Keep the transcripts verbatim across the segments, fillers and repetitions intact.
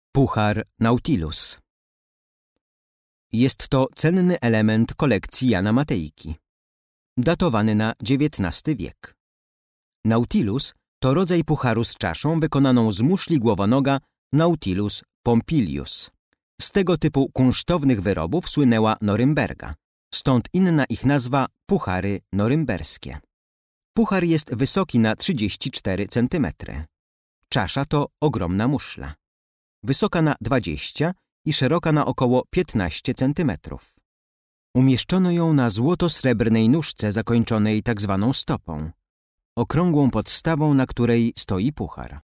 Puchar Nautilus. Jest to cenny element kolekcji Jana Matejki, datowany na dziewiętnasty wiek. Nautilus to rodzaj pucharu z czaszą wykonaną z muszli głowonoga Nautilus pompilius. Z tego typu kunsztownych wyrobów słynęła Norymberga, stąd inna ich nazwa puchary norymberskie. Puchar jest wysoki na trzydzieści cztery centymetry. Czasza to ogromna muszla, wysoka na dwadzieścia i szeroka na około piętnaście centymetrów. Umieszczono ją na złoto-srebrnej nóżce zakończonej tak zwaną stopą, okrągłą podstawą, na której stoi puchar.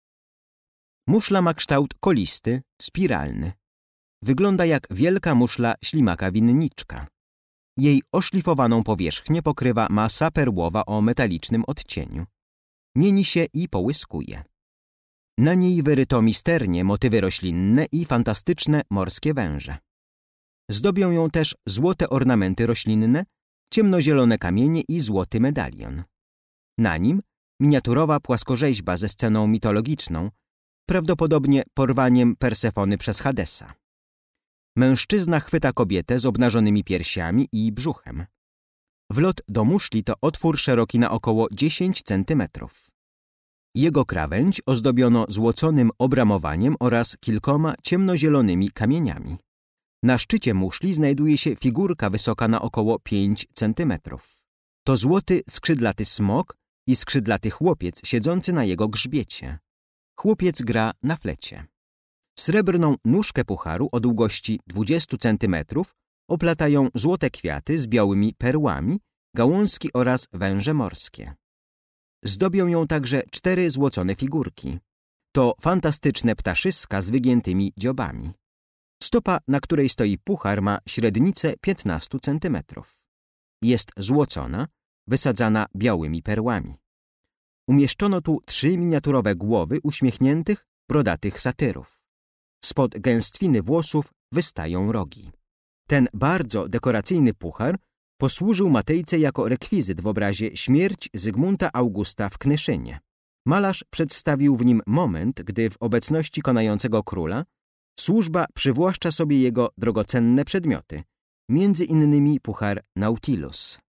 Muszla ma kształt kolisty, spiralny. Wygląda jak wielka muszla ślimaka winniczka. Jej oszlifowaną powierzchnię pokrywa masa perłowa o metalicznym odcieniu. Mieni się i połyskuje. Na niej wyryto misternie motywy roślinne i fantastyczne morskie węże. Zdobią ją też złote ornamenty roślinne, ciemnozielone kamienie i złoty medalion. Na nim miniaturowa płaskorzeźba ze sceną mitologiczną, prawdopodobnie porwaniem Persefony przez Hadesa. Mężczyzna chwyta kobietę z obnażonymi piersiami i brzuchem. Wlot do muszli to otwór szeroki na około dziesięć centymetrów. Jego krawędź ozdobiono złoconym obramowaniem oraz kilkoma ciemnozielonymi kamieniami. Na szczycie muszli znajduje się figurka wysoka na około pięć centymetrów. To złoty skrzydlaty smok i skrzydlaty chłopiec siedzący na jego grzbiecie. Chłopiec gra na flecie. Srebrną nóżkę pucharu o długości dwudziestu centymetrów oplatają złote kwiaty z białymi perłami, gałązki oraz węże morskie. Zdobią ją także cztery złocone figurki. To fantastyczne ptaszyska z wygiętymi dziobami. Stopa, na której stoi puchar, ma średnicę piętnastu centymetrów. Jest złocona, wysadzana białymi perłami. Umieszczono tu trzy miniaturowe głowy uśmiechniętych, brodatych satyrów. Spod gęstwiny włosów wystają rogi. Ten bardzo dekoracyjny puchar posłużył Matejce jako rekwizyt w obrazie Śmierć Zygmunta Augusta w Knyszynie. Malarz przedstawił w nim moment, gdy w obecności konającego króla służba przywłaszcza sobie jego drogocenne przedmioty, między innymi puchar Nautilus.